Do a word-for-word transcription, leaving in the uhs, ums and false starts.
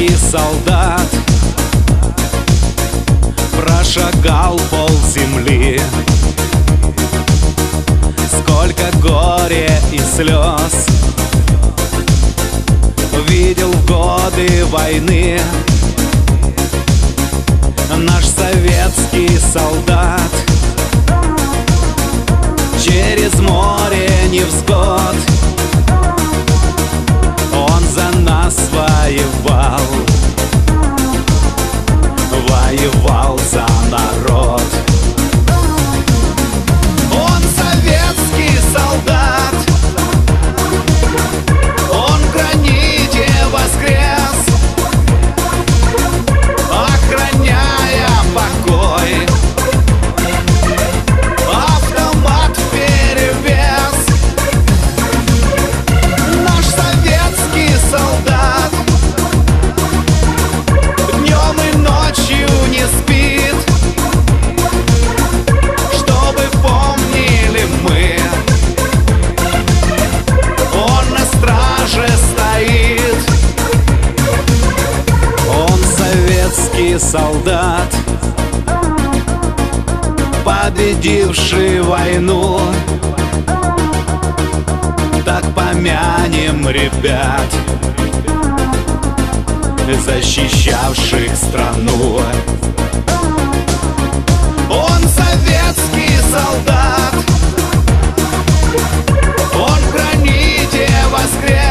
советский солдат прошагал полземли. Сколько горя и слез видел в годы войны наш советский солдат. Через море невзгод он за нас воевал, воевал за народ. Он советский солдат, он в граните воскрес, охраняя покой. Автомат вперевес, наш советский солдат днем и ночью не спит, чтобы помнили мы, он на страже стоит. Он советский солдат, победивший войну. Так помянем ребят, защищавших страну. Он советский солдат, он в граните воскрес,